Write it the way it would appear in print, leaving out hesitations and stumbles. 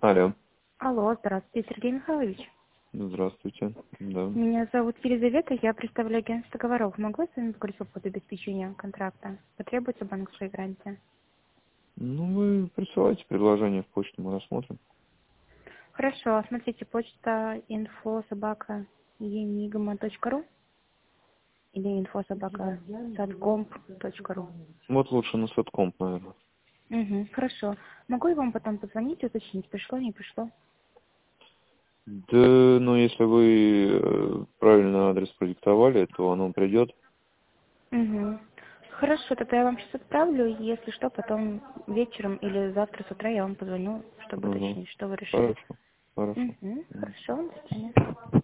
Алло. Алло, здравствуйте, Сергей Михайлович. Здравствуйте. Да. Меня зовут Елизавета, я представляю агентство договоров. Могу я с вами поговорить по поводу обеспечения контракта? Потребуется банковская гарантия? Ну, вы присылайте предложение в почту, мы рассмотрим. Хорошо, смотрите, почта info@enigma.ru или info@satcomp.ru. Вот лучше на Сеткомп, наверное. Угу, хорошо. Могу я вам потом позвонить, уточнить, пришло, не пришло? Да, ну, если вы правильно адрес продиктовали, то оно придет. Угу. Хорошо, тогда я вам сейчас отправлю, и если что, потом вечером или завтра с утра я вам позвоню, чтобы Угу. уточнить, что вы решили. Хорошо. Хорошо. Угу. Хорошо, до свидания.